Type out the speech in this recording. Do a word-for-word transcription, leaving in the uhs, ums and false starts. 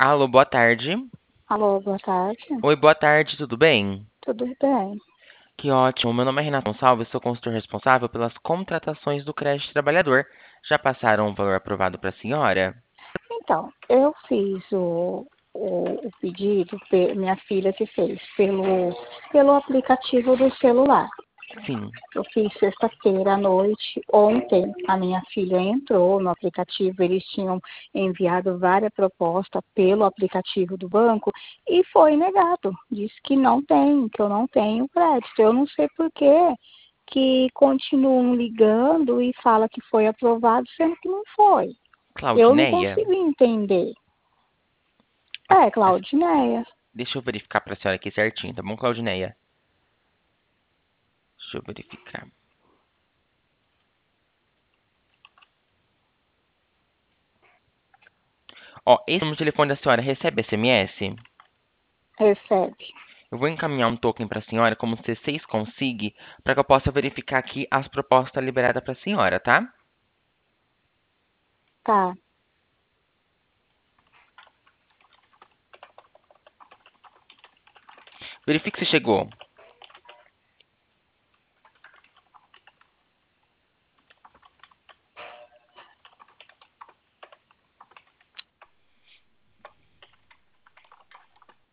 Alô, boa tarde. Alô, boa tarde. Oi, boa tarde, tudo bem? Tudo bem? Que ótimo. Meu nome é Renato Gonçalves, sou consultor responsável pelas contratações do crédito trabalhador. Já passaram o valor aprovado para a senhora? Então, eu fiz o, o, o pedido, pe- minha filha que fez, pelo, pelo aplicativo do celular. Sim. Eu fiz sexta-feira à noite. Ontem, a minha filha entrou no aplicativo, eles tinham enviado várias propostas pelo aplicativo do banco e foi negado. Disse que não tem, que eu não tenho crédito. Eu não sei por quê que continuam ligando e fala que foi aprovado, sendo que não foi. Eu não Claudineia? consigo entender. Ah, É, es- Claudineia. Deixa eu verificar para a senhora aqui certinho, tá bom, Claudineia? Deixa eu verificar. Ó, esse número de telefone da senhora recebe S M S? Recebe. Eu vou encaminhar um token para a senhora como C seis Consig para que eu possa verificar aqui as propostas liberadas para a senhora, tá? Tá. Verifique se chegou.